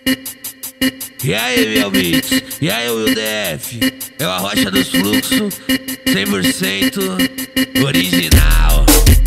E aí, meu beat? E aí, o DF? É a rocha dos fluxos, 100% original.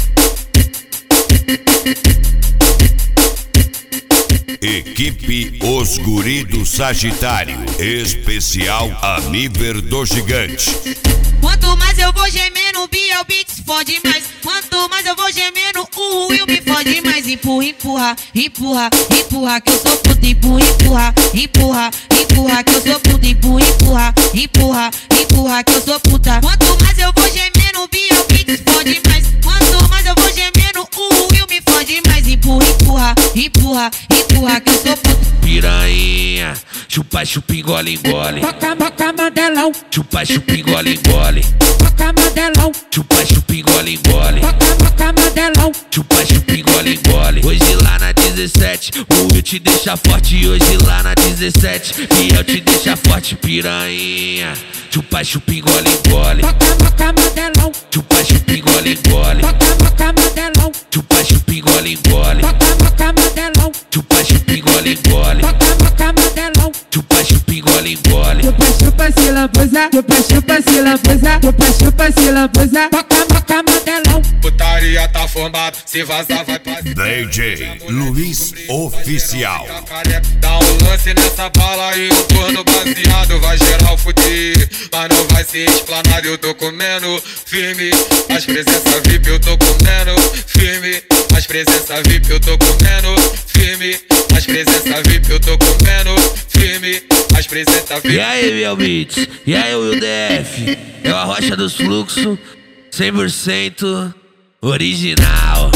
Equipe Os Guri do Sagitário, especial Aniver do Gigante. Quanto mais eu vou gemendo, o Biel Beats fode mais. Quanto mais eu vou gemendo, o Will me fode mais. Empurra, empurra, empurra, empurra, que eu sou puta. Empurra, empurra, empurra, empurra, que eu sou puta. Empurra, empurra, empurra, empurra, que eu sou puta. Quanto mais eu vou gemendo, o Biel Beats fode mais. Quanto mais eu vou gemendo, o Will me fode mais. Empurra, empurra, empurra, empurra, que eu sou puta. Piranha, chupa, chupa, engole, engole. Toca mandelão, Chupa, chupa, engole, engole. toca mandelão, Chupa, chupa, engole, engole. toca mandelão. Chupa, chupa, engole, engole. Hoje lá na 17, o Will te deixa forte. Hoje lá na 17, Biel te deixa forte. Piranha, chupa, chupa, engole, engole. Toca mandelão, Chupa, chupa, engole, engole. toca mandelão, Chupa, chupa, engole, engole. toca mandelão, Chupa, chupa, engole, engole. toca mandelão. Chupa, chupa, engole, engole. Chupa se lambuza, chupa se lambuza, chupa se lambuza. Toca mandelão. Putaria tá formado, se vazar vai pra DJ Luiz Oficial. Dá um lance nessa bala e um corno baseado. Vai geral fuder, mas não vai ser explanado. Eu tô comendo firme, as presenças VIP eu tô comendo firme. As presenças VIP eu tô comendo firme. As presenças VIP eu tô comendo firme. As presenças VIP. E aí, meu beat? E aí, o DF? É a rocha dos fluxos, 100% original.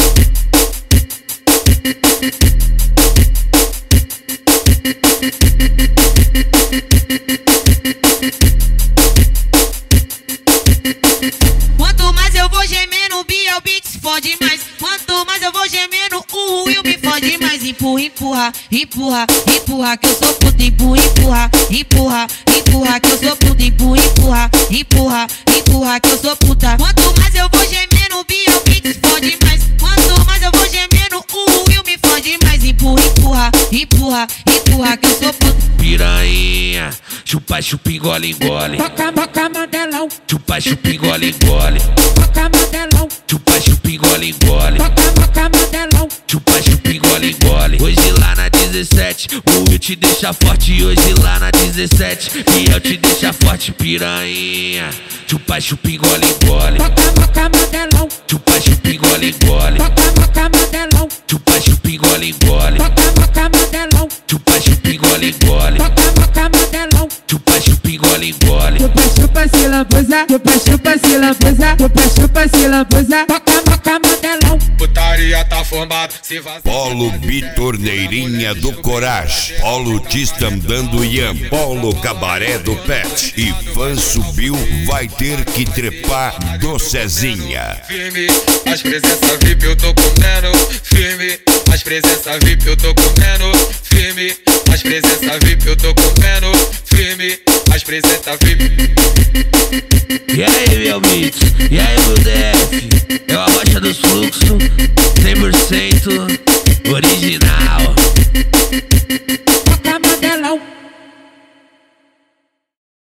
Quanto mais eu vou gemendo, o Biel Beats fode mais. Quanto mais eu vou gemendo, o Will me fode mais. Empurra, empurra, empurra, empurra, que eu sou puta. Empurra, empurra, empurra, empurra, que eu sou puta. Empurra, empurra, empurra, empurra, que eu sou puta. Quanto mais eu vou gemendo, o Biel Beats fode mais. Quanto mais eu vou gemendo, o Will me fode mais. Empurra, empurra, empurra, empurra, que eu sou puta. Piranha, chupa, chupa, engole, engole. Toca mandelão, Chupa, chupa, engole, engole. toca mandelão, Chupa, chupa, engole, engole. toca mandelão. Chupa, chupa, engole, engole. Hoje lá na 17, o Will te deixa forte. Hoje lá na 17, Biel te deixa forte. Piranha, chupa, chupa, engole, engole. Toca mandelão, Chupa, chupa, engole, engole. toca mandelão, Chupa, chupa, engole, engole. toca mandelão, Chupa, chupa, engole, engole. toca mandelão. Chupa, chupa, engole, engole. Chupa se lambuza, chupa se lambuza, chupa se lambuza. Toca mandelão. Putaria tá formado, se vazar. Polo Bitorneirinha do Coragem, Polo Tistandando Iam, Polo Cabaré do Pet. E fã subiu, vai ter que trepar do Cezinha. Firme, as presenças VIP eu tô comendo firme. As presenças VIP eu tô comendo firme. As presenças VIP eu tô comendo firme. As presenças VIP. E aí, meu beat? E aí, meu DF? É a rocha dos fluxos, 100% original.